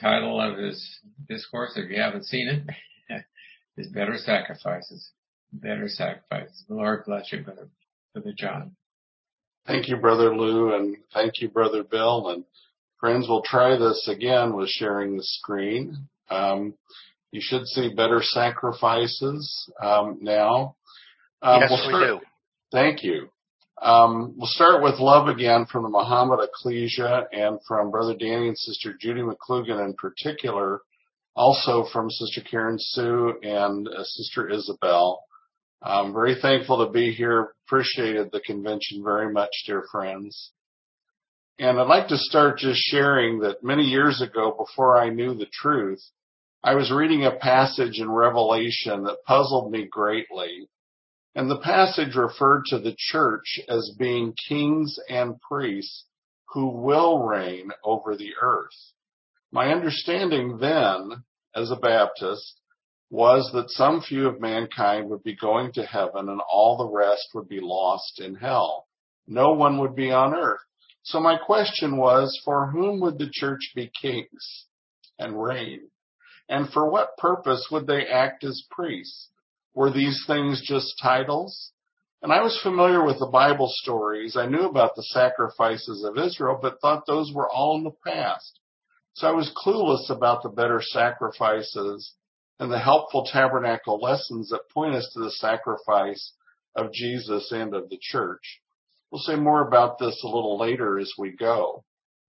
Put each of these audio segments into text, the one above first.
title of his discourse, if you haven't seen it, is Better Sacrifices. Better Sacrifices. The Lord bless you, Brother John. Thank you, Brother Lou, and thank you, Brother Bill. And friends, we'll try this again with sharing the screen. You should see Better Sacrifices now. Yes, we do. Thank you. We'll start with love again from the Muhammad Ecclesia and from Brother Danny and Sister Judy McClugan in particular, also from Sister Karen Sue and Sister Isabel. I'm very thankful to be here. Appreciated the convention very much, dear friends. And I'd like to start just sharing that many years ago, before I knew the truth, I was reading a passage in Revelation that puzzled me greatly. And the passage referred to the church as being kings and priests who will reign over the earth. My understanding then, as a Baptist, was that some few of mankind would be going to heaven and all the rest would be lost in hell. No one would be on earth. So my question was, for whom would the church be kings and reign? And for what purpose would they act as priests? Were these things just titles? And I was familiar with the Bible stories. I knew about the sacrifices of Israel, but thought those were all in the past. So I was clueless about the better sacrifices and the helpful tabernacle lessons that point us to the sacrifice of Jesus and of the church. We'll say more about this a little later as we go.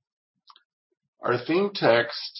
Our theme text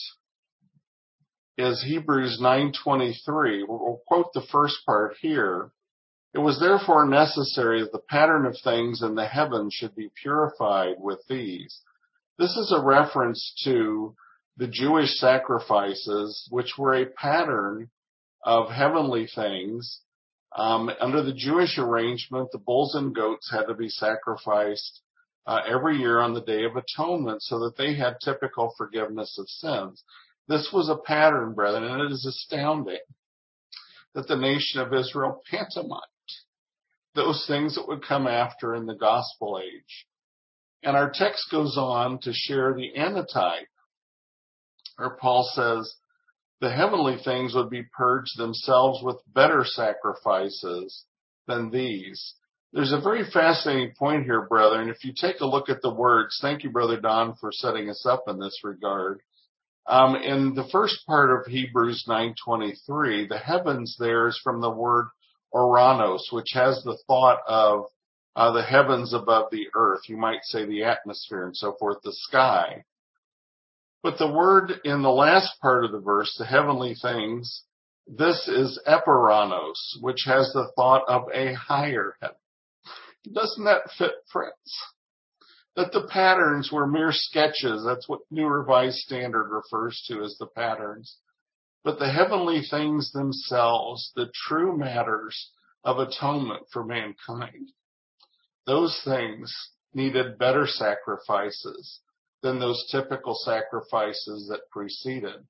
is Hebrews 9:23. We'll quote the first part here. It was therefore necessary that the pattern of things in the heavens should be purified with these. This is a reference to the Jewish sacrifices, which were a pattern of heavenly things. Under the Jewish arrangement, the bulls and goats had to be sacrificed every year on the Day of Atonement so that they had typical forgiveness of sins. This was a pattern, brethren, and it is astounding that the nation of Israel pantomimed those things that would come after in the gospel age. And our text goes on to share the antitype, where Paul says, the heavenly things would be purged themselves with better sacrifices than these. There's a very fascinating point here, brethren. If you take a look at the words, thank you, Brother Don, for setting us up in this regard. In the first part of Hebrews 9:23, the heavens there is from the word oranos, which has the thought of the heavens above the earth. You might say the atmosphere and so forth, the sky. But the word in the last part of the verse, the heavenly things, this is epiranos, which has the thought of a higher heaven. Doesn't that fit, friends? That the patterns were mere sketches. That's what New Revised Standard refers to as the patterns. But the heavenly things themselves, the true matters of atonement for mankind, those things needed better sacrifices than those typical sacrifices that preceded.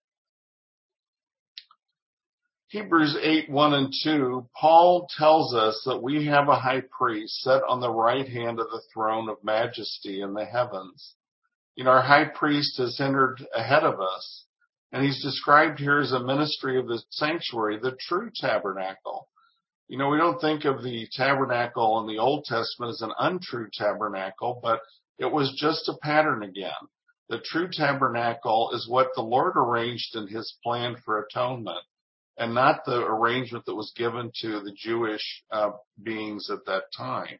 Hebrews 8:1 and 2, Paul tells us that we have a high priest set on the right hand of the throne of majesty in the heavens. You know, our high priest has entered ahead of us, and he's described here as a ministry of the sanctuary, the true tabernacle. You know, we don't think of the tabernacle in the Old Testament as an untrue tabernacle, but it was just a pattern again. The true tabernacle is what the Lord arranged in his plan for atonement, and not the arrangement that was given to the Jewish beings at that time.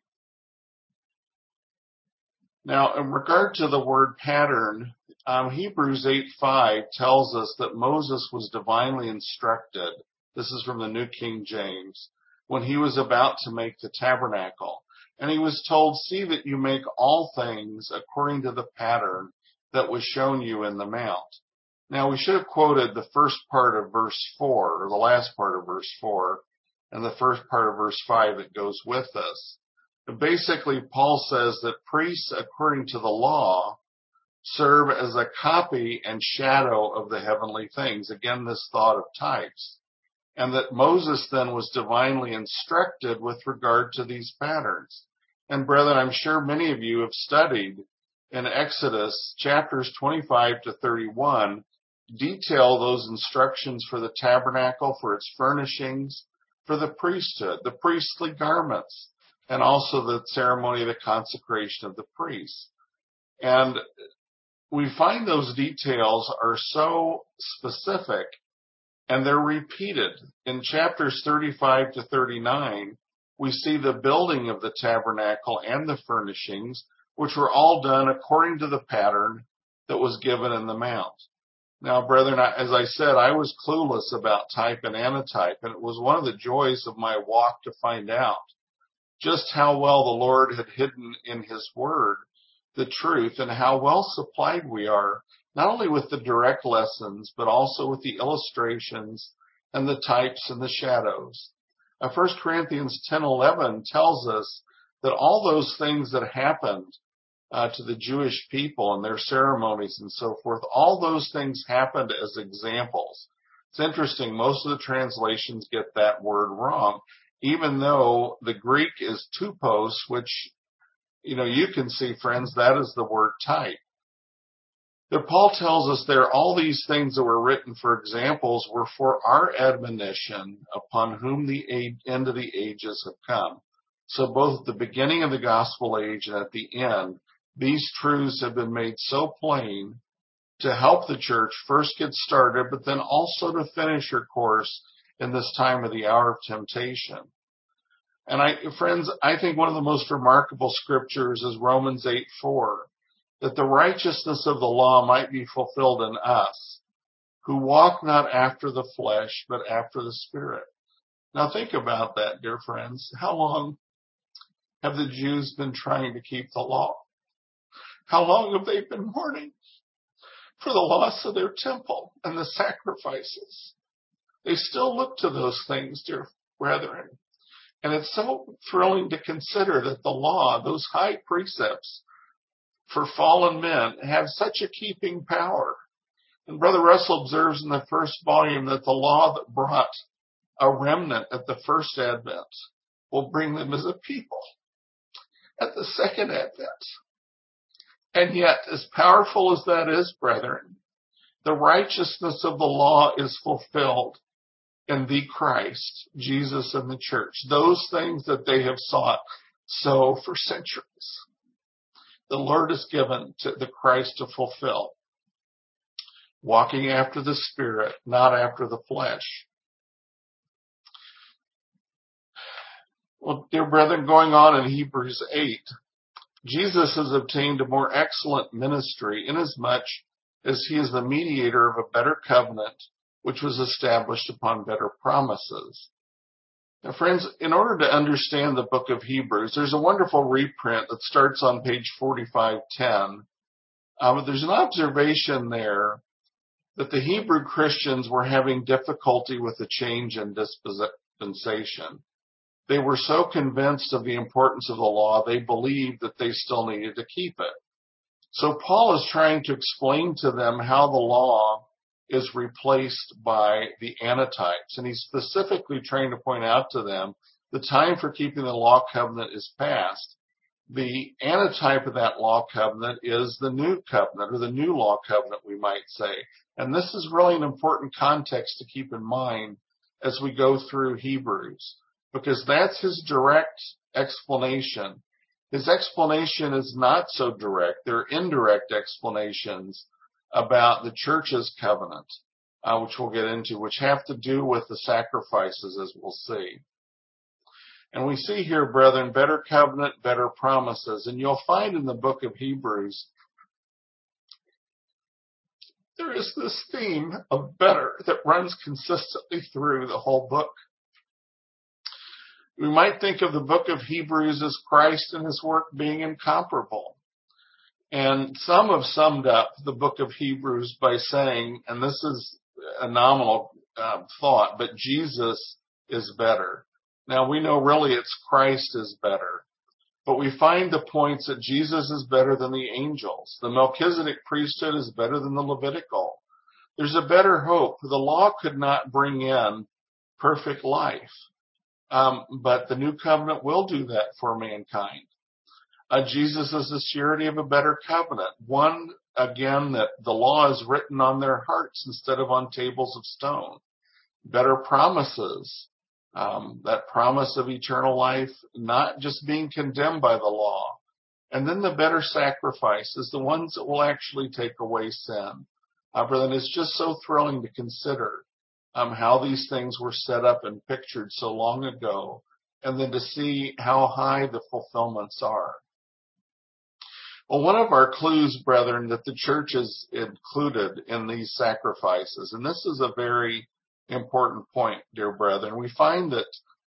Now, in regard to the word pattern, Hebrews 8:5 tells us that Moses was divinely instructed. This is from the New King James, when he was about to make the tabernacle. And he was told, see that you make all things according to the pattern that was shown you in the mount. Now, we should have quoted the first part of verse 4, or the last part of verse 4, and the first part of verse 5 that goes with us. But basically, Paul says that priests, according to the law, serve as a copy and shadow of the heavenly things. Again, this thought of types. And that Moses then was divinely instructed with regard to these patterns. And brethren, I'm sure many of you have studied in Exodus chapters 25 to 31 detail those instructions for the tabernacle, for its furnishings, for the priesthood, the priestly garments, and also the ceremony of the consecration of the priests. And we find those details are so specific, and they're repeated. In chapters 35 to 39, we see the building of the tabernacle and the furnishings, which were all done according to the pattern that was given in the Mount. Now, brethren, as I said, I was clueless about type and antitype, and it was one of the joys of my walk to find out just how well the Lord had hidden in His Word the truth, and how well supplied we are, not only with the direct lessons, but also with the illustrations and the types and the shadows. 1 Corinthians 10:11 tells us that all those things that happened to the Jewish people and their ceremonies and so forth, all those things happened as examples. It's interesting, most of the translations get that word wrong, even though the Greek is tupos, which, you can see, friends, that is the word type. That Paul tells us there, all these things that were written for examples were for our admonition, upon whom the end of the ages have come. So both at the beginning of the gospel age and at the end, these truths have been made so plain to help the church first get started, but then also to finish her course in this time of the hour of temptation. And friends, I think one of the most remarkable scriptures is Romans 8:4, that the righteousness of the law might be fulfilled in us, who walk not after the flesh, but after the Spirit. Now think about that, dear friends. How long have the Jews been trying to keep the law? How long have they been mourning for the loss of their temple and the sacrifices? They still look to those things, dear brethren. And it's so thrilling to consider that the law, those high precepts for fallen men, have such a keeping power. And Brother Russell observes in the first volume that the law that brought a remnant at the first advent will bring them as a people at the second advent. And yet, as powerful as that is, brethren, the righteousness of the law is fulfilled in the Christ, Jesus, and the church. Those things that they have sought so for centuries, the Lord has given to the Christ to fulfill. Walking after the Spirit, not after the flesh. Well, dear brethren, going on in Hebrews 8, Jesus has obtained a more excellent ministry inasmuch as He is the mediator of a better covenant, which was established upon better promises. Now, friends, in order to understand the book of Hebrews, there's a wonderful reprint that starts on page 4510. But there's an observation there that the Hebrew Christians were having difficulty with the change in dispensation. They were so convinced of the importance of the law, they believed that they still needed to keep it. So Paul is trying to explain to them how the law is replaced by the antitypes. And he's specifically trying to point out to them the time for keeping the law covenant is past. The antitype of that law covenant is the new covenant, or the new law covenant, we might say. And this is really an important context to keep in mind as we go through Hebrews, because that's his direct explanation. His explanation is not so direct. There are indirect explanations about the church's covenant, which we'll get into, which have to do with the sacrifices, as we'll see. And we see here, brethren, better covenant, better promises. And you'll find in the book of Hebrews, there is this theme of better that runs consistently through the whole book. We might think of the book of Hebrews as Christ and His work being incomparable. And some have summed up the book of Hebrews by saying, and this is a nominal thought, but Jesus is better. Now we know really it's Christ is better. But we find the points that Jesus is better than the angels. The Melchizedek priesthood is better than the Levitical. There's a better hope. The law could not bring in perfect life. But the new covenant will do that for mankind. Jesus is the surety of a better covenant, one again, that the law is written on their hearts instead of on tables of stone. Better promises, that promise of eternal life, not just being condemned by the law. And then the better sacrifices, the ones that will actually take away sin. Brethren, it's just so thrilling to consider how these things were set up and pictured so long ago, and then to see how high the fulfillments are. Well, one of our clues, brethren, that the church is included in these sacrifices, and this is a very important point, dear brethren. We find that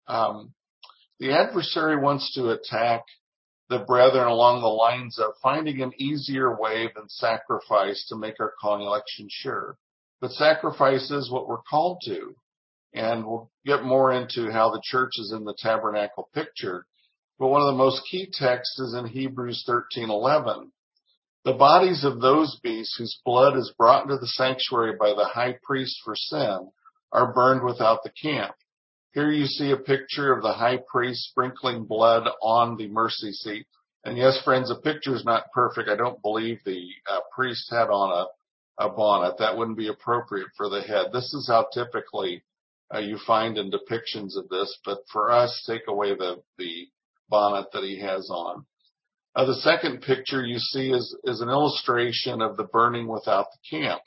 the adversary wants to attack the brethren along the lines of finding an easier way than sacrifice to make our calling election sure. But sacrifice is what we're called to. And we'll get more into how the church is in the tabernacle picture. But one of the most key texts is in Hebrews 13:11. The bodies of those beasts whose blood is brought into the sanctuary by the high priest for sin are burned without the camp. Here you see a picture of the high priest sprinkling blood on the mercy seat. And yes, friends, the picture is not perfect. I don't believe the priest had on a bonnet. That wouldn't be appropriate for the head. This is how typically you find in depictions of this. But for us, take away the bonnet that he has on. The second picture you see is an illustration of the burning without the camp,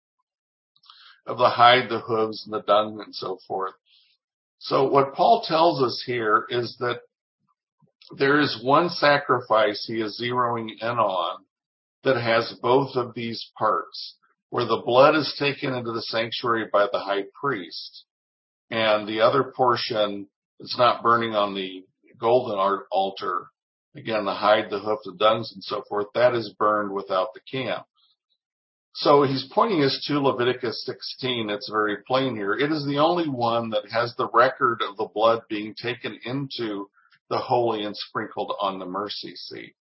of the hide, the hooves, and the dung, and so forth. So what Paul tells us here is that there is one sacrifice he is zeroing in on that has both of these parts, where the blood is taken into the sanctuary by the high priest, and the other portion is not burning on the golden altar. Again, the hide, the hoof, the dungs, and so forth, that is burned without the camp. So he's pointing us to Leviticus 16. It's very plain here. It is the only one that has the record of the blood being taken into the holy and sprinkled on the mercy seat.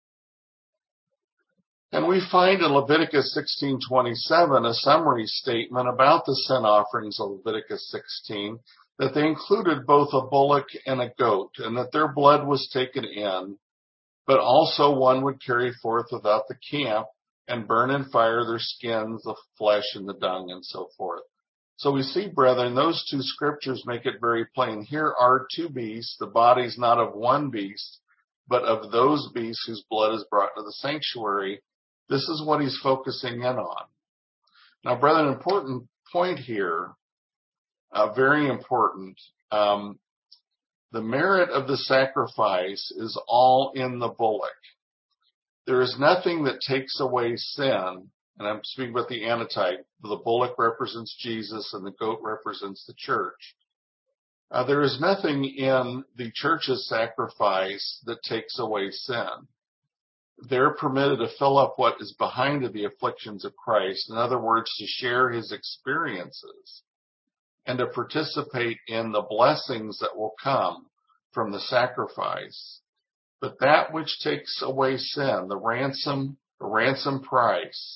And we find in Leviticus 16:27 a summary statement about the sin offerings of Leviticus 16, that they included both a bullock and a goat, and that their blood was taken in, but also one would carry forth without the camp and burn in fire their skins, the flesh, and the dung, and so forth. So we see, brethren, those two scriptures make it very plain. Here are two beasts, the bodies not of one beast, but of those beasts whose blood is brought to the sanctuary. This is what he's focusing in on. Now, brethren, an important point here, very important. The merit of the sacrifice is all in the bullock. There is nothing that takes away sin, and I'm speaking about the antitype. The bullock represents Jesus and the goat represents the church. There is nothing in the church's sacrifice that takes away sin. They're permitted to fill up what is behind the afflictions of Christ. In other words, to share his experiences and to participate in the blessings that will come from the sacrifice. But that which takes away sin, the ransom price,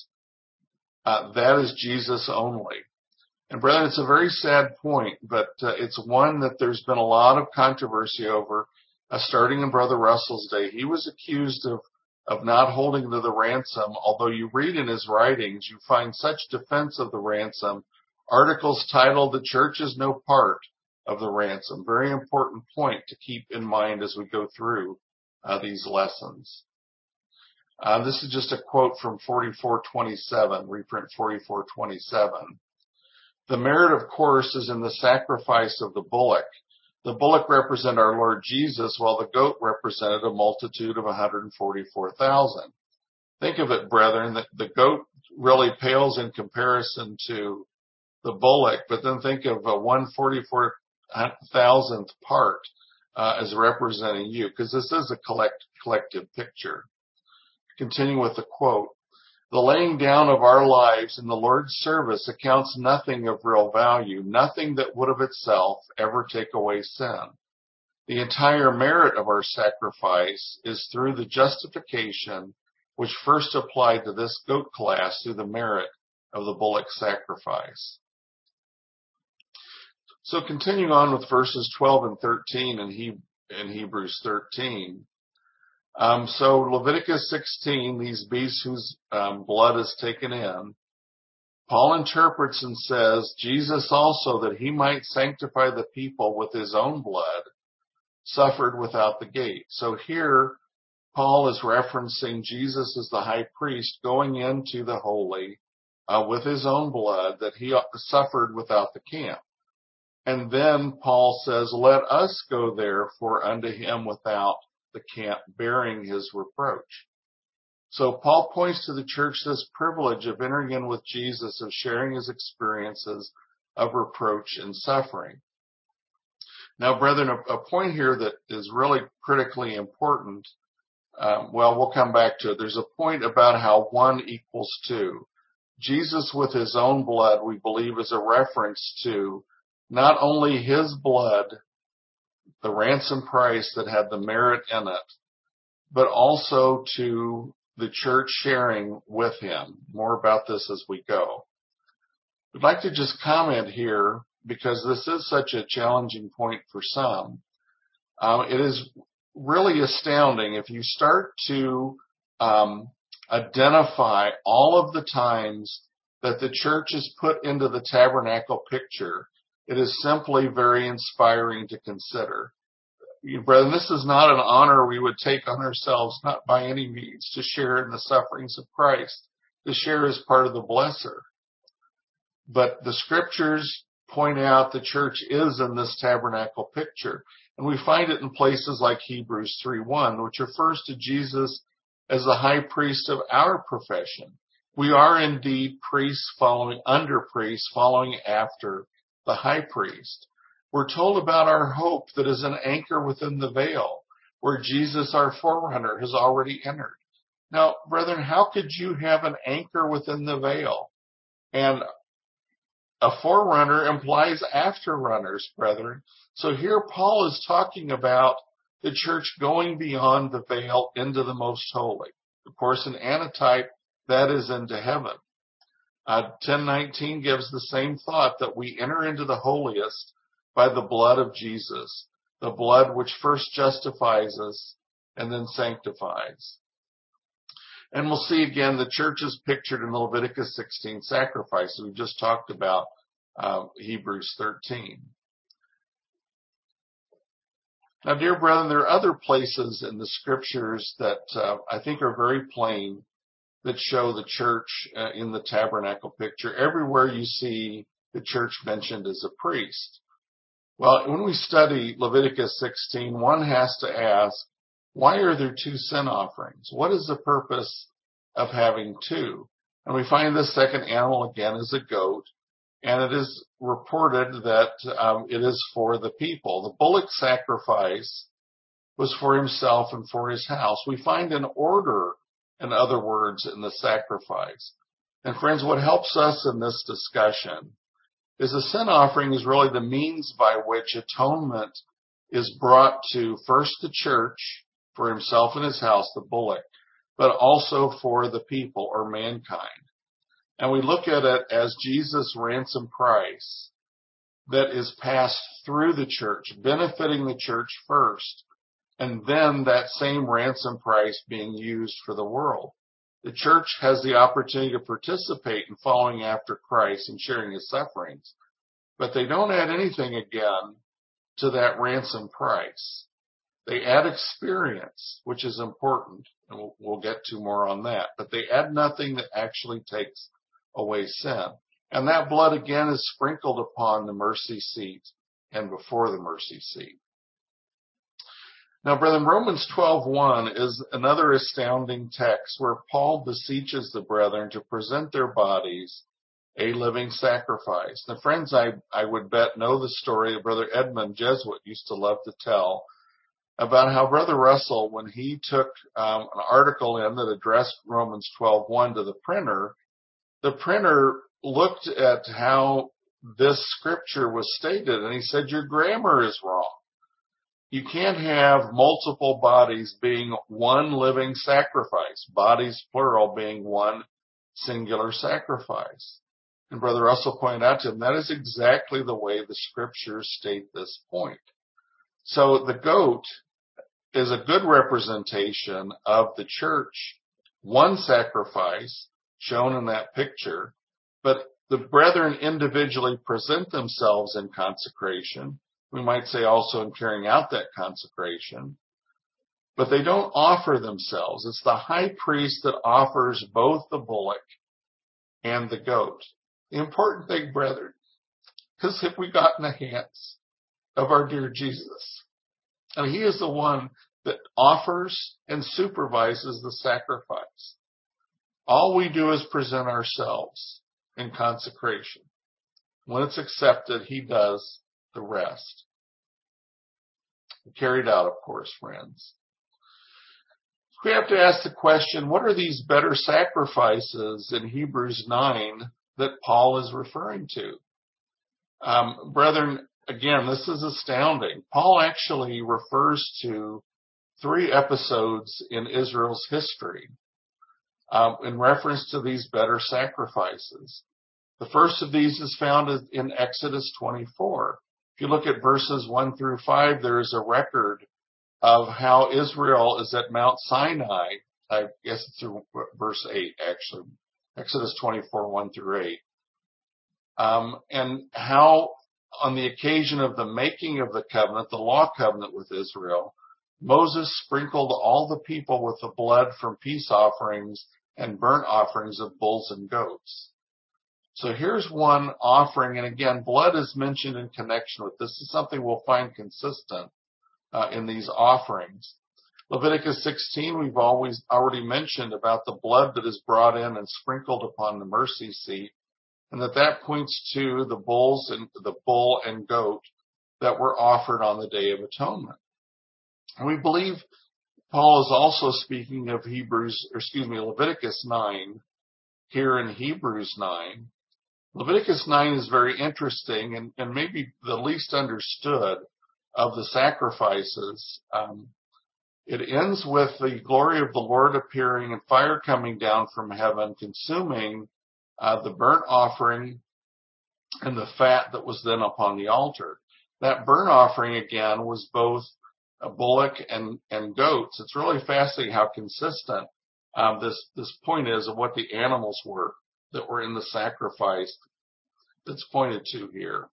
that is Jesus only. And brethren, it's a very sad point, but it's one that there's been a lot of controversy over, starting in Brother Russell's day. He was accused of not holding to the ransom, although you read in his writings, you find such defense of the ransom, articles titled "The Church is No Part of the Ransom." Very important point to keep in mind as we go through these lessons. This is just a quote from 4427, reprint 4427. The merit, of course, is in the sacrifice of the bullock. The bullock represented our Lord Jesus, while the goat represented a multitude of 144,000. Think of it, brethren, that the goat really pales in comparison to the bullock, but then think of a 144,000th part as representing you, because this is a collective picture. Continuing with the quote, the laying down of our lives in the Lord's service accounts nothing of real value, nothing that would of itself ever take away sin. The entire merit of our sacrifice is through the justification which first applied to this goat class through the merit of the bullock sacrifice. So continuing on with verses 12 and 13 in Hebrews 13, So Leviticus 16, these beasts whose blood is taken in, Paul interprets and says, Jesus also, that he might sanctify the people with his own blood, suffered without the gate. So here, Paul is referencing Jesus as the high priest going into the holy with his own blood that he suffered without the camp. And then Paul says, let us go therefore unto him without the camp, bearing his reproach. So Paul points to the church this privilege of entering in with Jesus, of sharing his experiences of reproach and suffering. Now, brethren, a point here that is really critically important, we'll come back to it. There's a point about how 1 equals 2. Jesus with his own blood, we believe, is a reference to not only his blood, the ransom price that had the merit in it, but also to the church sharing with him. More about this as we go. I'd like to just comment here, because this is such a challenging point for some. It is really astounding if you start to identify all of the times that the church is put into the tabernacle picture. It is simply very inspiring to consider. Brethren, this is not an honor we would take on ourselves, not by any means, to share in the sufferings of Christ, to share as part of the blesser. But the scriptures point out the church is in this tabernacle picture. And we find it in places like Hebrews 3:1, which refers to Jesus as the high priest of our profession. We are indeed priests following after the high priest. We're told about our hope that is an anchor within the veil, where Jesus, our forerunner, has already entered. Now, brethren, how could you have an anchor within the veil? And a forerunner implies afterrunners, brethren. So here Paul is talking about the church going beyond the veil into the most holy. Of course, in antitype, that is into heaven. 10:19 gives the same thought, that we enter into the holiest by the blood of Jesus, the blood which first justifies us and then sanctifies. And we'll see again the church is pictured in the Leviticus 16 sacrifice. We just talked about Hebrews 13. Now, dear brethren, there are other places in the scriptures that I think are very plain that show the church in the tabernacle picture. Everywhere you see the church mentioned as a priest. Well, when we study Leviticus 16, one has to ask, why are there 2 sin offerings? What is the purpose of having 2? And we find the second animal again is a goat, and it is reported that it is for the people. The bullock sacrifice was for himself and for his house. We find an order, in other words, in the sacrifice. And friends, what helps us in this discussion is the sin offering is really the means by which atonement is brought to first the church for himself and his house, the bullock, but also for the people or mankind. And we look at it as Jesus' ransom price that is passed through the church, benefiting the church first, and then that same ransom price being used for the world. The church has the opportunity to participate in following after Christ and sharing his sufferings, but they don't add anything again to that ransom price. They add experience, which is important, and we'll get to more on that, but they add nothing that actually takes away sin. And that blood again is sprinkled upon the mercy seat and before the mercy seat. Now, brethren, Romans 12:1 is another astounding text where Paul beseeches the brethren to present their bodies a living sacrifice. Now, friends, I would bet know the story that Brother Edmund Jesuit used to love to tell about how Brother Russell, when he took an article in that addressed Romans 12:1 to the printer looked at how this scripture was stated, and he said, your grammar is wrong. You can't have multiple bodies being one living sacrifice, bodies plural being one singular sacrifice. And Brother Russell pointed out to him, that is exactly the way the scriptures state this point. So the goat is a good representation of the church, one sacrifice shown in that picture, but the brethren individually present themselves in consecration. We might say also in carrying out that consecration, but they don't offer themselves. It's the high priest that offers both the bullock and the goat. The important thing, brethren, is if we got in the hands of our dear Jesus, and he is the one that offers and supervises the sacrifice. All we do is present ourselves in consecration. When it's accepted, he does the rest. Carried out, of course, friends. We have to ask the question, what are these better sacrifices in Hebrews 9 that Paul is referring to? Brethren, again, this is astounding. Paul actually refers to 3 episodes in Israel's history in reference to these better sacrifices. The first of these is found in Exodus 24. If you look at verses 1 through 5, there is a record of how Israel is at Mount Sinai. I guess it's through verse 8, actually. Exodus 24, 1 through 8. And how on the occasion of the making of the covenant, the law covenant with Israel, Moses sprinkled all the people with the blood from peace offerings and burnt offerings of bulls and goats. So here's one offering, and again, blood is mentioned in connection with this. This is something we'll find consistent in these offerings. Leviticus 16, we've already mentioned about the blood that is brought in and sprinkled upon the mercy seat, and that points to the bull and goat that were offered on the Day of Atonement. And we believe Paul is also speaking of Leviticus 9 here in Hebrews 9. Leviticus 9 is very interesting and maybe the least understood of the sacrifices. It ends with the glory of the Lord appearing and fire coming down from heaven, consuming the burnt offering and the fat that was then upon the altar. That burnt offering, again, was both a bullock and goats. It's really fascinating how consistent this point is of what the animals were that were in the sacrifice that's pointed to here.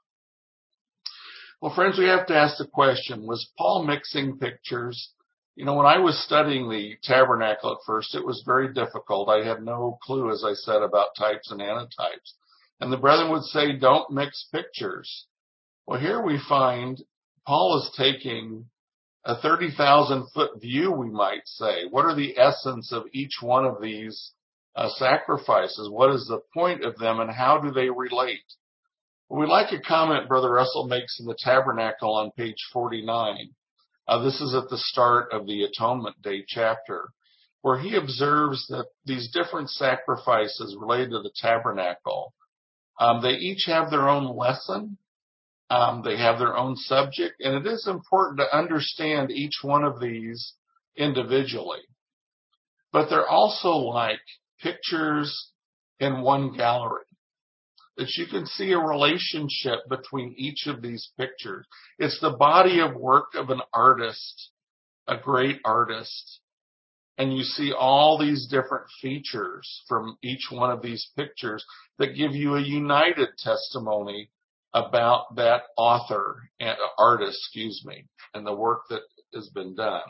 Well, friends, we have to ask the question, was Paul mixing pictures? You know, when I was studying the tabernacle at first, it was very difficult. I had no clue, as I said, about types and antitypes. And the brethren would say, don't mix pictures. Well, here we find Paul is taking a 30,000-foot view, we might say. What are the essence of each one of these sacrifices? What is the point of them, and how do they relate? Well, we like a comment Brother Russell makes in the Tabernacle on page 49. This is at the start of the Atonement Day chapter, where he observes that these different sacrifices related to the tabernacle, they each have their own lesson. They have their own subject, and it is important to understand each one of these individually. But they're also like pictures in one gallery, that you can see a relationship between each of these pictures. It's the body of work of an artist, a great artist, and you see all these different features from each one of these pictures that give you a united testimony about that artist, and the work that has been done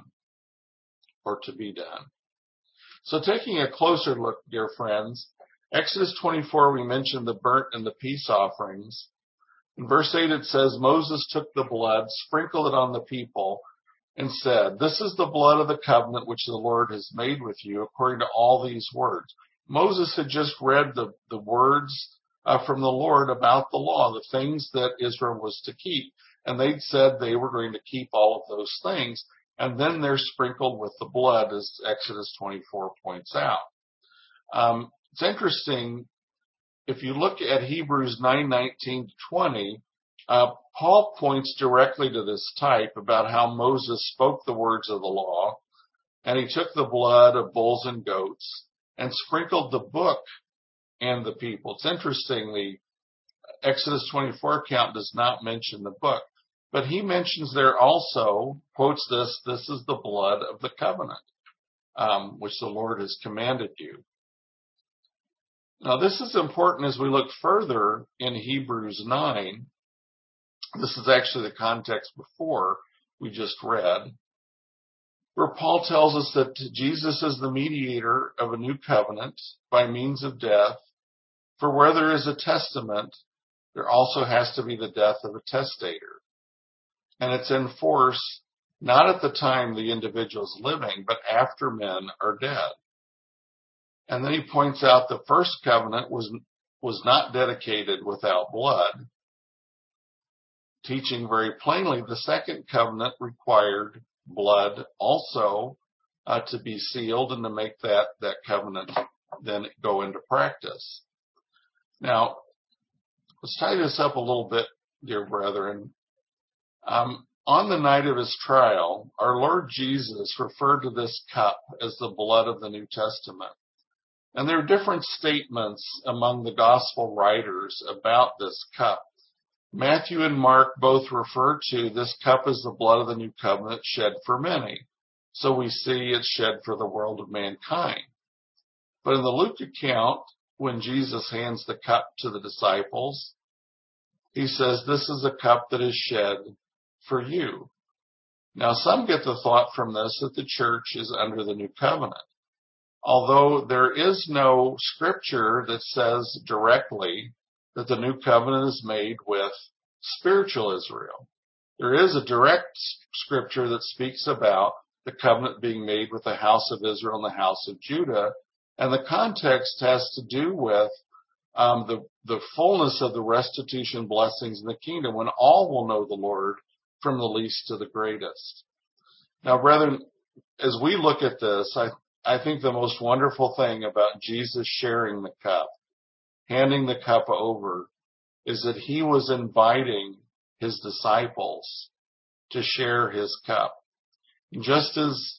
or to be done. So taking a closer look, dear friends, Exodus 24, we mentioned the burnt and the peace offerings. In verse 8 it says, Moses took the blood, sprinkled it on the people, and said, this is the blood of the covenant which the Lord has made with you, according to all these words. Moses had just read the words from the Lord about the law, the things that Israel was to keep. And they'd said they were going to keep all of those things. And then they're sprinkled with the blood, as Exodus 24 points out. It's interesting, if you look at Hebrews 9:19 to 20, Paul points directly to this type about how Moses spoke the words of the law, and he took the blood of bulls and goats and sprinkled the book and the people. It's interesting, the Exodus 24 account does not mention the book. But he mentions there also, quotes this is the blood of the covenant, which the Lord has commanded you. Now, this is important as we look further in Hebrews 9. This is actually the context before we just read, where Paul tells us that Jesus is the mediator of a new covenant by means of death. For where there is a testament, there also has to be the death of a testator. And it's in force not at the time the individual is living, but after men are dead. And then he points out the first covenant was not dedicated without blood, teaching very plainly the second covenant required blood also to be sealed and to make that covenant then go into practice. Now, let's tie this up a little bit, dear brethren. On the night of his trial, our Lord Jesus referred to this cup as the blood of the New Testament. And there are different statements among the gospel writers about this cup. Matthew and Mark both refer to this cup as the blood of the new covenant shed for many. So we see it's shed for the world of mankind. But in the Luke account, when Jesus hands the cup to the disciples, he says, this is a cup that is shed for you. Now, some get the thought from this that the church is under the new covenant. Although there is no scripture that says directly that the new covenant is made with spiritual Israel. There is a direct scripture that speaks about the covenant being made with the house of Israel and the house of Judah, and the context has to do with the fullness of the restitution blessings in the kingdom, when all will know the Lord from the least to the greatest. Now, brethren, as we look at this, I think the most wonderful thing about Jesus sharing the cup, handing the cup over, is that he was inviting his disciples to share his cup. Just as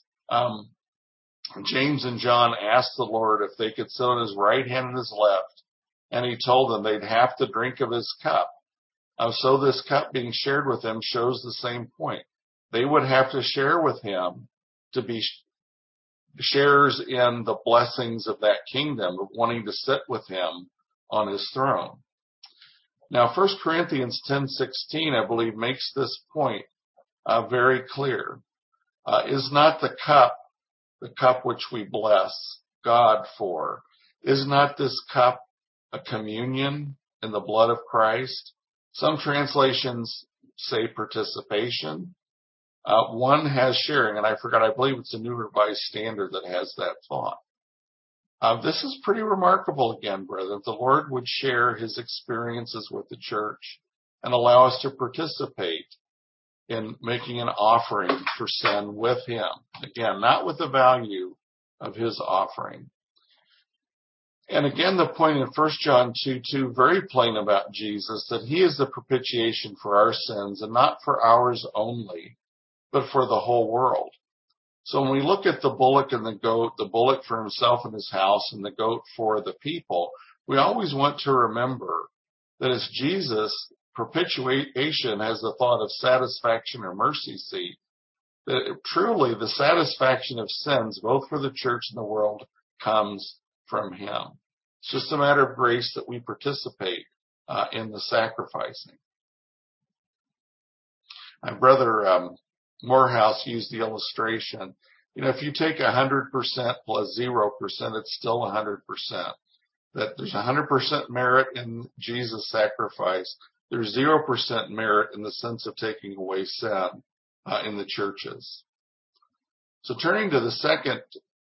James and John asked the Lord if they could sit on his right hand and his left, and he told them they'd have to drink of his cup. So this cup being shared with them shows the same point. They would have to share with him to be sharers in the blessings of that kingdom, of wanting to sit with him on his throne. Now, 1 Corinthians 10:16, I believe, makes this point very clear. Is not the cup which we bless God for, is not this cup a communion in the blood of Christ? Some translations say participation. One has sharing, and I believe it's a New Revised Standard that has that thought. This is pretty remarkable again, brethren. The Lord would share his experiences with the church and allow us to participate in making an offering for sin with him. Again, not with the value of his offering. And again, the point in 1 John 2:2, very plain about Jesus, that he is the propitiation for our sins, and not for ours only, but for the whole world. So when we look at the bullock and the goat, the bullock for himself and his house, and the goat for the people, we always want to remember that as Jesus, propitiation has the thought of satisfaction or mercy seat, that truly the satisfaction of sins, both for the church and the world, comes from him. It's just a matter of grace that we participate in the sacrificing. My brother Morehouse used the illustration. If you take 100% plus 0%, it's still 100%. That there's 100% merit in Jesus' sacrifice. There's 0% merit in the sense of taking away sin in the churches. So turning to the second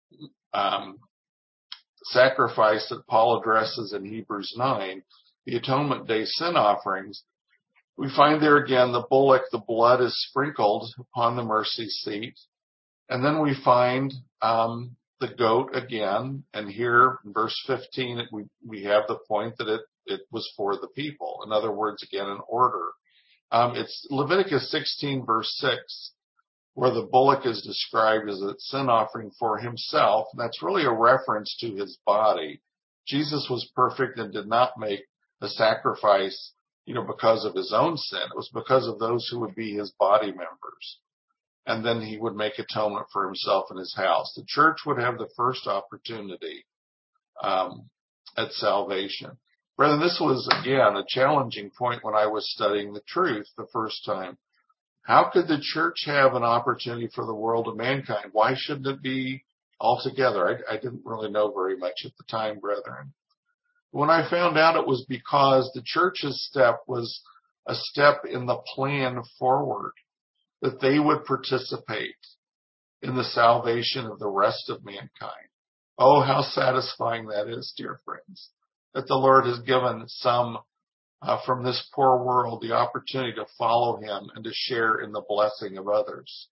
sacrifice that Paul addresses in Hebrews 9, the Atonement Day sin offerings, we find there again the bullock, the blood is sprinkled upon the mercy seat. And then we find the goat again. And here in verse 15, we have the point that it was for the people. In other words, again, an order. It's Leviticus 16, verse 6, where the bullock is described as a sin offering for himself. That's really a reference to his body. Jesus was perfect and did not make a sacrifice because of his own sin. It was because of those who would be his body members. And then he would make atonement for himself and his house. The church would have the first opportunity at salvation. Brethren, this was, again, a challenging point when I was studying the truth the first time. How could the church have an opportunity for the world of mankind? Why shouldn't it be all together? I didn't really know very much at the time, brethren. When I found out, it was because the church's step was a step in the plan forward, that they would participate in the salvation of the rest of mankind. Oh, how satisfying that is, dear friends, that the Lord has given some from this poor world the opportunity to follow him and to share in the blessing of others.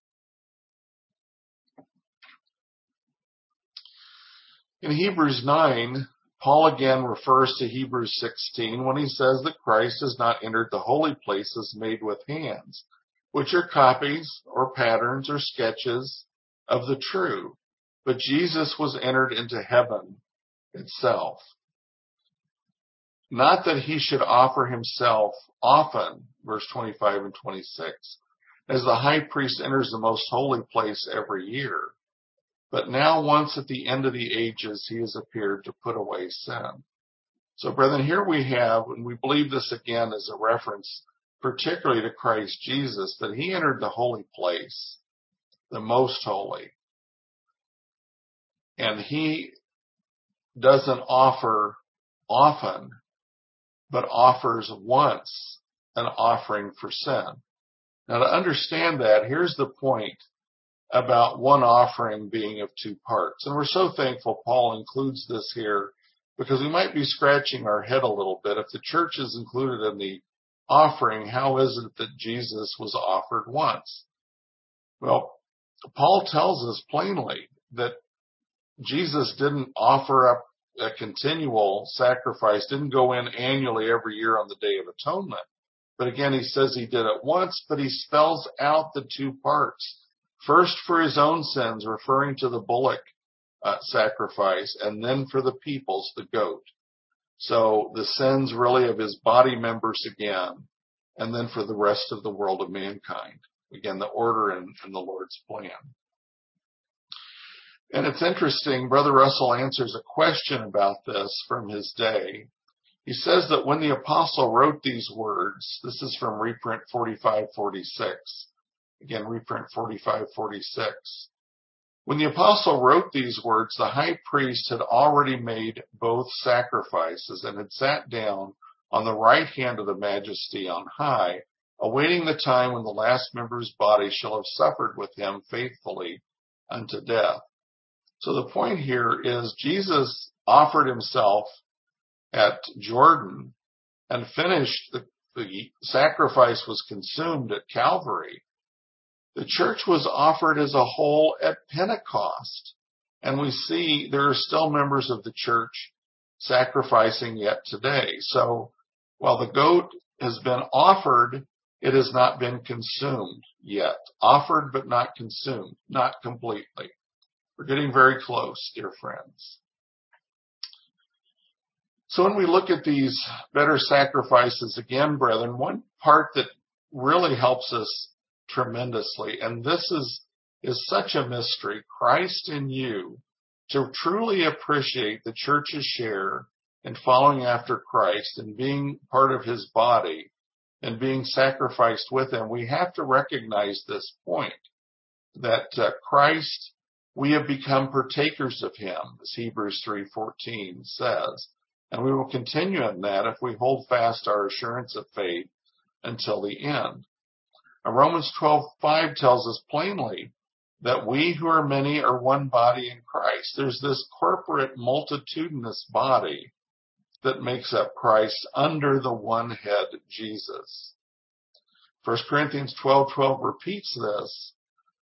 In Hebrews 9, Paul again refers to Hebrews 16 when he says that Christ has not entered the holy places made with hands, which are copies or patterns or sketches of the true, but Jesus was entered into heaven itself. Not that he should offer himself often, verse 25 and 26, as the high priest enters the most holy place every year. But now once at the end of the ages, he has appeared to put away sin. So brethren, here we have, and we believe this again as a reference particularly to Christ Jesus, that he entered the holy place, the most holy. And he doesn't offer often, but offers once an offering for sin. Now to understand that, here's the point about one offering being of two parts. And we're so thankful Paul includes this here, because we might be scratching our head a little bit. If the church is included in the offering, how is it that Jesus was offered once? Well, Paul tells us plainly that Jesus didn't offer up a continual sacrifice, didn't go in annually every year on the Day of Atonement. But again, he says he did it once, but he spells out the two parts. First for his own sins, referring to the bullock sacrifice, and then for the people's, the goat. So the sins really of his body members again, and then for the rest of the world of mankind. Again, the order in the Lord's plan. And it's interesting, Brother Russell answers a question about this from his day. He says that when the apostle wrote these words, this is from reprint 4546. Again, reprint 4546. When the apostle wrote these words, the high priest had already made both sacrifices and had sat down on the right hand of the majesty on high, awaiting the time when the last member's body shall have suffered with him faithfully unto death. So the point here is Jesus offered himself at Jordan and finished. The sacrifice was consumed at Calvary. The church was offered as a whole at Pentecost. And we see there are still members of the church sacrificing yet today. So while the goat has been offered, it has not been consumed yet. Offered but not consumed, not completely. We're getting very close, dear friends. So when we look at these better sacrifices again, brethren, one part that really helps us tremendously, and this is such a mystery, Christ in you, to truly appreciate the church's share in following after Christ and being part of his body and being sacrificed with him, we have to recognize this point, that Christ, we have become partakers of him, as Hebrews 3:14 says. And we will continue in that if we hold fast our assurance of faith until the end. And Romans 12:5 tells us plainly that we who are many are one body in Christ. There's this corporate multitudinous body that makes up Christ under the one head, Jesus. 1 Corinthians 12:12 repeats this.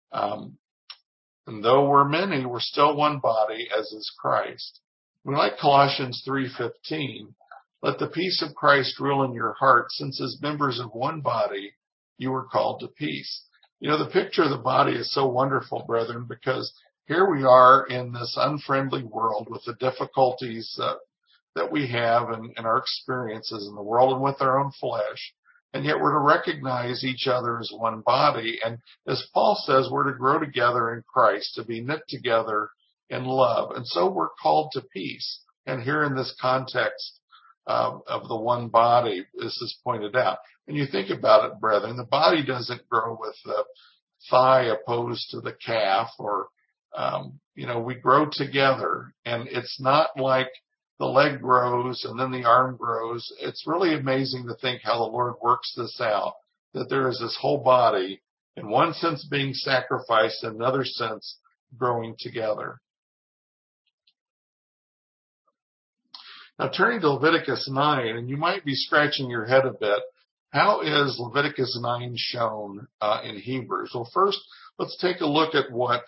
And though we're many, we're still one body, as is Christ. We like Colossians 3:15. Let the peace of Christ rule in your heart, since as members of one body, you were called to peace. You know, the picture of the body is so wonderful, brethren, because here we are in this unfriendly world with the difficulties that we have in our experiences in the world and with our own flesh. And yet we're to recognize each other as one body. And as Paul says, we're to grow together in Christ, to be knit together in love. And so we're called to peace. And here in this context of the one body, this is pointed out. And you think about it, brethren, the body doesn't grow with the thigh opposed to the calf, or, we grow together. And it's not like the leg grows and then the arm grows. It's really amazing to think how the Lord works this out, that there is this whole body, in one sense being sacrificed, in another sense growing together. Now turning to Leviticus 9, and you might be scratching your head a bit, how is Leviticus 9 shown in Hebrews? Well, first, let's take a look at what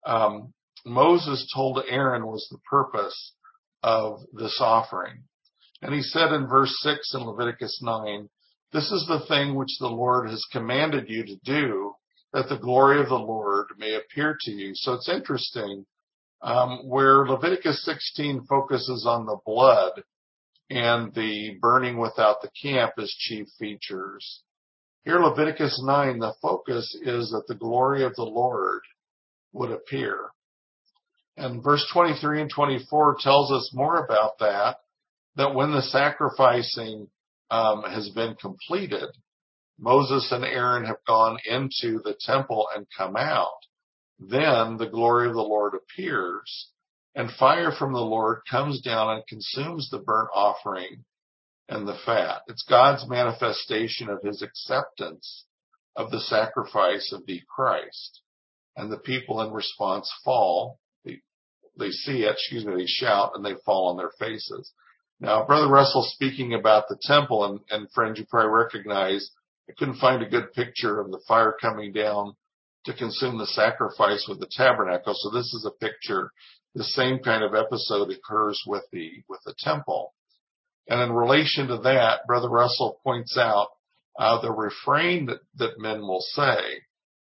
Moses told Aaron was the purpose of this offering. And he said in verse 6 in Leviticus 9, "This is the thing which the Lord has commanded you to do, that the glory of the Lord may appear to you." So it's interesting, where Leviticus 16 focuses on the blood and the burning without the camp as chief features. Here, Leviticus 9, the focus is that the glory of the Lord would appear. And verse 23 and 24 tells us more about that when the sacrificing has been completed, Moses and Aaron have gone into the temple and come out. Then the glory of the Lord appears, and fire from the Lord comes down and consumes the burnt offering and the fat. It's God's manifestation of his acceptance of the sacrifice of the Christ. And the people in response fall. They see it, they shout, and they fall on their faces. Now, Brother Russell speaking about the temple, and friends, you probably recognize, I couldn't find a good picture of the fire coming down to consume the sacrifice with the tabernacle. So this is a picture. The same kind of episode occurs with the temple. And in relation to that, Brother Russell points out the refrain that men will say,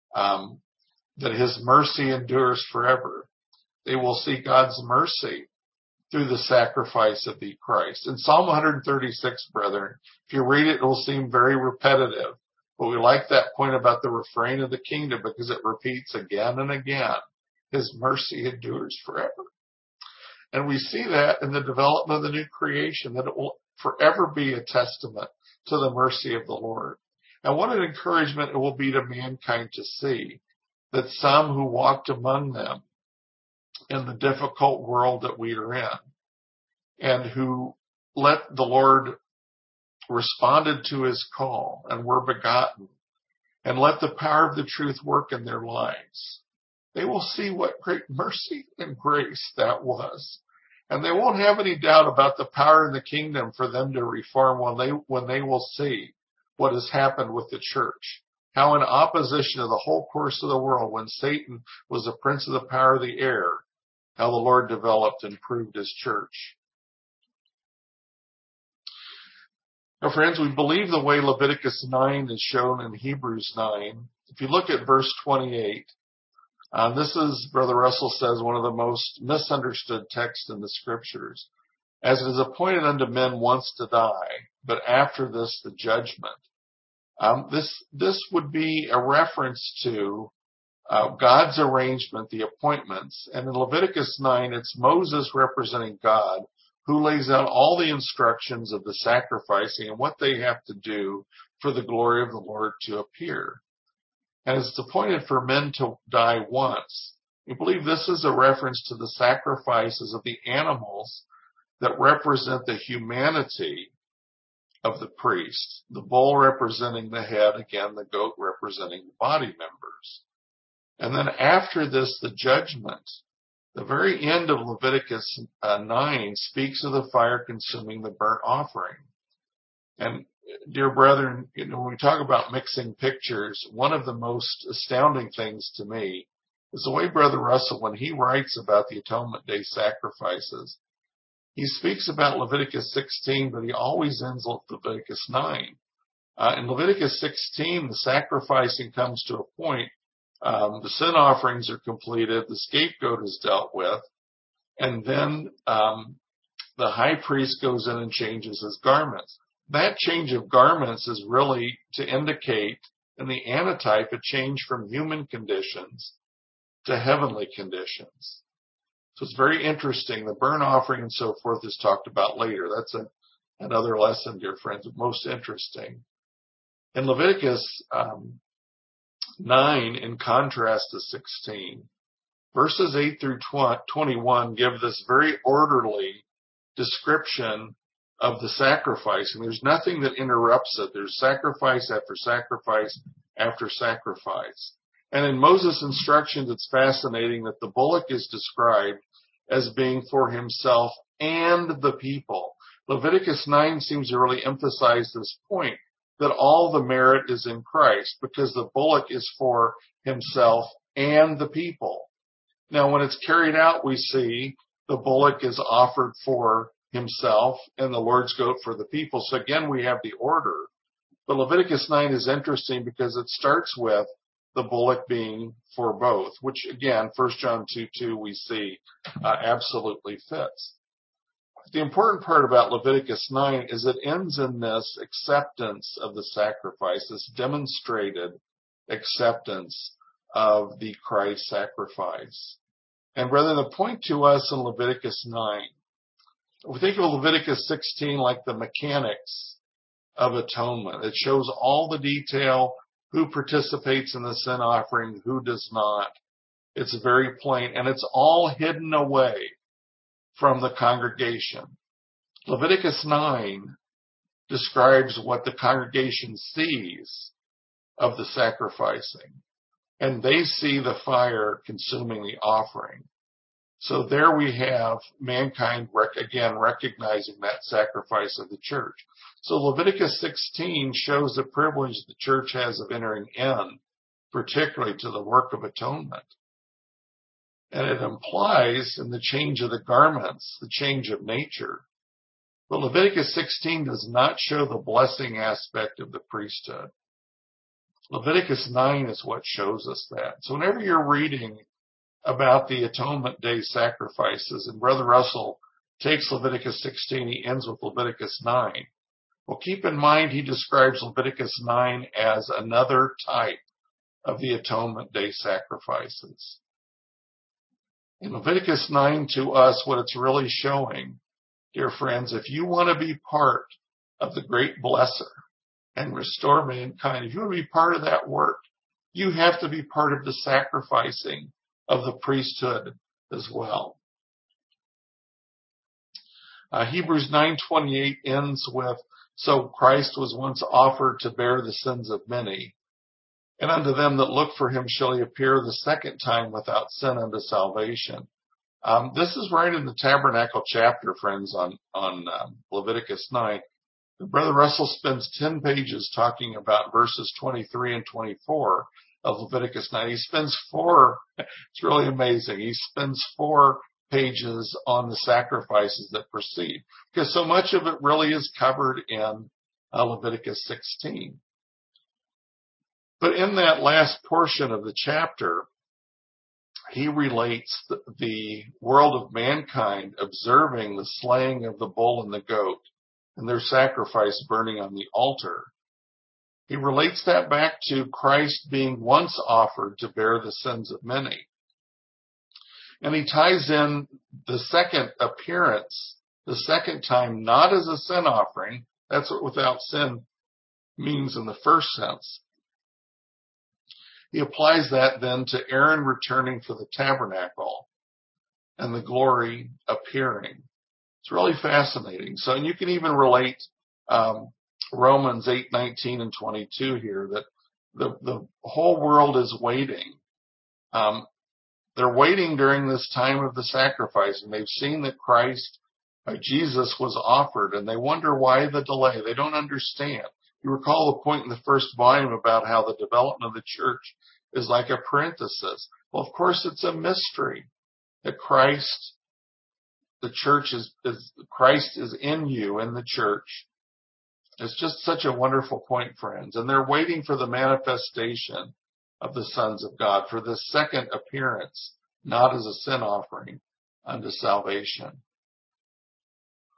that his mercy endures forever. They will see God's mercy through the sacrifice of the Christ. In Psalm 136, brethren, if you read it, it will seem very repetitive. But we like that point about the refrain of the kingdom because it repeats again and again. His mercy endures forever. And we see that in the development of the new creation, that it will forever be a testament to the mercy of the Lord. And what an encouragement it will be to mankind to see that some who walked among them in the difficult world that we are in, and who let the Lord responded to his call and were begotten, and let the power of the truth work in their lives, they will see what great mercy and grace that was. And they won't have any doubt about the power in the kingdom for them to reform when they will see what has happened with the church. How in opposition to the whole course of the world, when Satan was the prince of the power of the air, how the Lord developed and proved his church. Now, friends, we believe the way Leviticus 9 is shown in Hebrews 9. If you look at verse 28, this is, Brother Russell says, one of the most misunderstood texts in the scriptures. As it is appointed unto men once to die, but after this the judgment. This would be a reference to God's arrangement, the appointments. And in Leviticus 9, it's Moses representing God who lays out all the instructions of the sacrificing and what they have to do for the glory of the Lord to appear. And it's appointed for men to die once. We believe this is a reference to the sacrifices of the animals that represent the humanity of the priest. The bull representing the head, again, the goat representing the body members. And then after this, the judgment. The very end of Leviticus 9 speaks of the fire consuming the burnt offering. And dear brethren, when we talk about mixing pictures, one of the most astounding things to me is the way Brother Russell, when he writes about the Atonement Day sacrifices, he speaks about Leviticus 16, but he always ends with Leviticus 9. In Leviticus 16, the sacrificing comes to a point. The sin offerings are completed, the scapegoat is dealt with, and then the high priest goes in and changes his garments. That change of garments is really to indicate in the antitype a change from human conditions to heavenly conditions. So it's very interesting. The burnt offering and so forth is talked about later. That's another lesson, dear friends, most interesting. In Leviticus 9, in contrast to 16, verses 8 through 21 give this very orderly description of the sacrifice, and there's nothing that interrupts it. There's sacrifice after sacrifice after sacrifice. And in Moses' instructions, it's fascinating that the bullock is described as being for himself and the people. Leviticus 9 seems to really emphasize this point, that all the merit is in Christ, because the bullock is for himself and the people. Now, when it's carried out, we see the bullock is offered for himself and the Lord's goat for the people. So again, we have the order. But Leviticus 9 is interesting because it starts with the bullock being for both, which again, 1 John 2:2 we see absolutely fits. The important part about Leviticus 9 is it ends in this acceptance of the sacrifice, this demonstrated acceptance of the Christ sacrifice. And brethren, the point to us in Leviticus 9, we think of Leviticus 16 like the mechanics of atonement. It shows all the detail, who participates in the sin offering, who does not. It's very plain, and it's all hidden away from the congregation. Leviticus 9 describes what the congregation sees of the sacrificing, and they see the fire consuming the offering. So there we have mankind again recognizing that sacrifice of the church. So Leviticus 16 shows the privilege the church has of entering in, particularly to the work of atonement. And it implies in the change of the garments, the change of nature. But Leviticus 16 does not show the blessing aspect of the priesthood. Leviticus 9 is what shows us that. So whenever you're reading about the Atonement Day sacrifices, and Brother Russell takes Leviticus 16, he ends with Leviticus 9. Well, keep in mind he describes Leviticus 9 as another type of the Atonement Day sacrifices. In Leviticus 9 to us, what it's really showing, dear friends, if you want to be part of the great blesser and restore mankind, if you want to be part of that work, you have to be part of the sacrificing of the priesthood as well. Hebrews 9:28 ends with, so Christ was once offered to bear the sins of many, and unto them that look for him shall he appear the second time without sin unto salvation. This is right in the tabernacle chapter, friends, on Leviticus 9. Brother Russell spends 10 pages talking about verses 23 and 24 of Leviticus 9. He spends it's really amazing. He spends 4 pages on the sacrifices that precede, because so much of it really is covered in Leviticus 16. But in that last portion of the chapter, he relates the world of mankind observing the slaying of the bull and the goat and their sacrifice burning on the altar. He relates that back to Christ being once offered to bear the sins of many. And he ties in the second appearance, the second time, not as a sin offering. That's what without sin means in the first sense. He applies that then to Aaron returning for the tabernacle and the glory appearing. It's really fascinating. So, and you can even relate Romans 8:19 and 22 here, that the whole world is waiting. They're waiting during this time of the sacrifice, and they've seen that Jesus was offered, and they wonder why the delay. They don't understand. You recall the point in the first volume about how the development of the church is like a parenthesis. Well, of course, it's a mystery that Christ is in you, in the church. It's just such a wonderful point, friends. And they're waiting for the manifestation of the sons of God, for this second appearance, not as a sin offering unto salvation.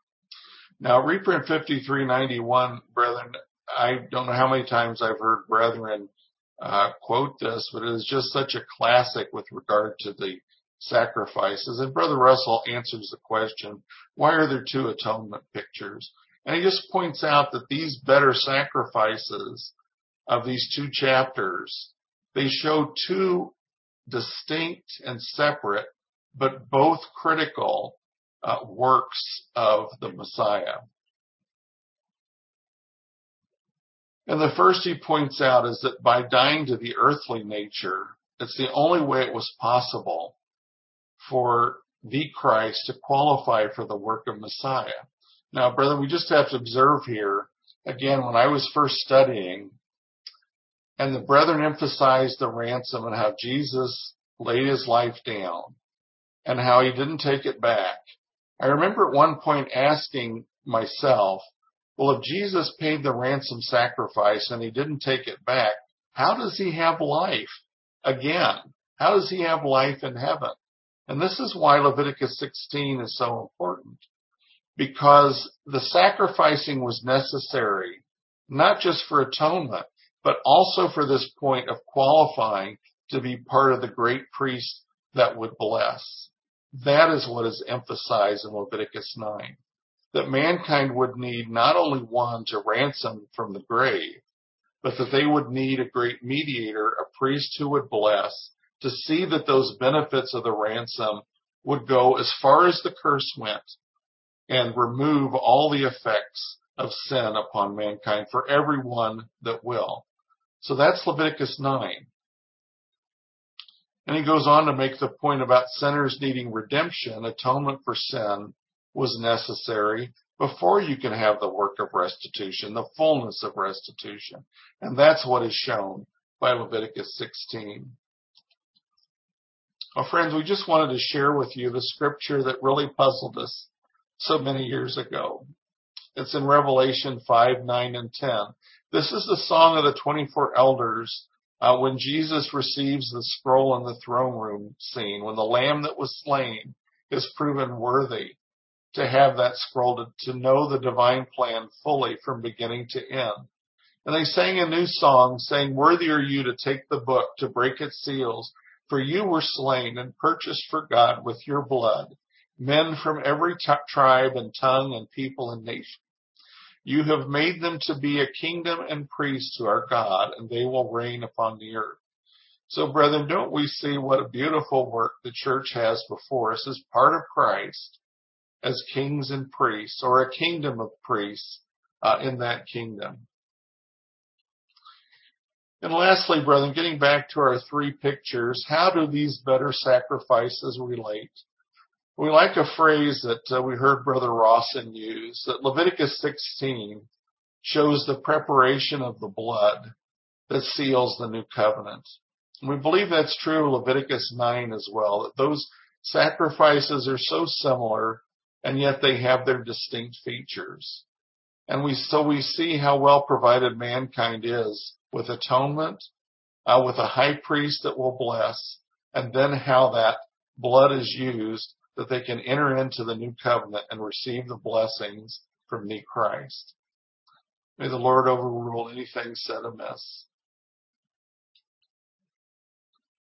Now, reprint 5391, brethren, I don't know how many times I've heard brethren quote this, but it is just such a classic with regard to the sacrifices. And Brother Russell answers the question, why are there two atonement pictures? And he just points out that these better sacrifices of these two chapters, they show two distinct and separate, but both critical works of the Messiah. And the first he points out is that by dying to the earthly nature, it's the only way it was possible for the Christ to qualify for the work of Messiah. Now, brethren, we just have to observe here, again, when I was first studying, and the brethren emphasized the ransom and how Jesus laid his life down and how he didn't take it back. I remember at one point asking myself, well, if Jesus paid the ransom sacrifice and he didn't take it back, how does he have life again? How does he have life in heaven? And this is why Leviticus 16 is so important, because the sacrificing was necessary, not just for atonement, but also for this point of qualifying to be part of the great priest that would bless. That is what is emphasized in Leviticus 9. That mankind would need not only one to ransom from the grave, but that they would need a great mediator, a priest who would bless, to see that those benefits of the ransom would go as far as the curse went and remove all the effects of sin upon mankind for everyone that will. So that's Leviticus 9. And he goes on to make the point about sinners needing redemption. Atonement for sin was necessary before you can have the work of restitution, the fullness of restitution. And that's what is shown by Leviticus 16. Well, friends, we just wanted to share with you the scripture that really puzzled us so many years ago. It's in Revelation 5, 9, and 10. This is the song of the 24 elders when Jesus receives the scroll in the throne room scene, when the lamb that was slain is proven worthy to have that scroll, to know the divine plan fully from beginning to end. And they sang a new song saying, worthy are you to take the book, to break its seals, for you were slain and purchased for God with your blood men from every tribe and tongue and people and nation. You have made them to be a kingdom and priests to our God, and they will reign upon the earth. So, brethren, don't we see what a beautiful work the church has before us as part of Christ, as kings and priests, or a kingdom of priests in that kingdom. And lastly, brethren, getting back to our three pictures, how do these better sacrifices relate? We like a phrase that we heard Brother Rawson use, that Leviticus 16 shows the preparation of the blood that seals the new covenant. And we believe that's true of Leviticus 9 as well, that those sacrifices are so similar, and yet they have their distinct features. And we see how well provided mankind is with atonement, with a high priest that will bless, and then how that blood is used that they can enter into the new covenant and receive the blessings from the Christ. May the Lord overrule anything said amiss.